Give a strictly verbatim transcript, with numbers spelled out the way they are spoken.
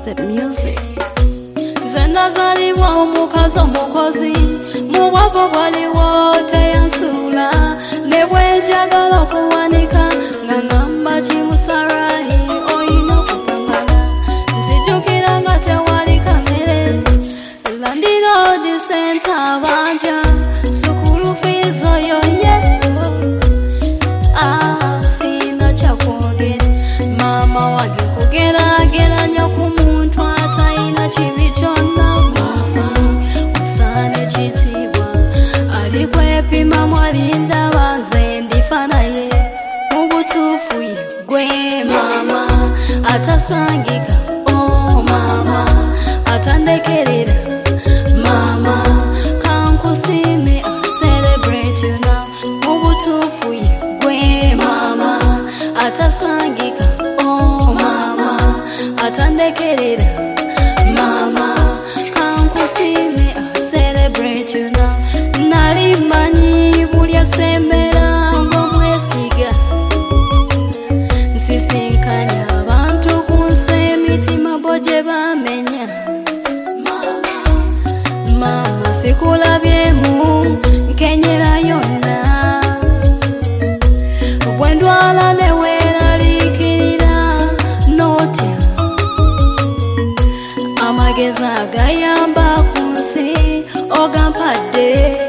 Method Music. Zenda zaliwa omukazi omukozi mu bwavo bwaliwo teyansula ne bwenjagala okuwanika nga ngamba kimusarahi oyina okupambana nzijukira nga tewali kamere landino disenta banja sukulu fizo yoye ah sina chakwogera mama wange kugeraageranya ku muntu atayina kibi kyonna munsi usane kitiibwa ali kwepima mwalinda banze ndifa naye mu butuufu ye gwe mama atasangika oh mama atandekerera mama kankusime I celebrate you now mu butuufu ye gwe mama atasangika oh mama atandekerera mama kankusime I celebrate you now nali manyi buli asembera ng'omwesiga nsisinkanya abantu ku nsi emitima bo gye bamenya mama sikulabyemu nkenyera yonna bwe ndwala ne weeraliikirira n'otya amagezi agayamba ku nsi ogampadde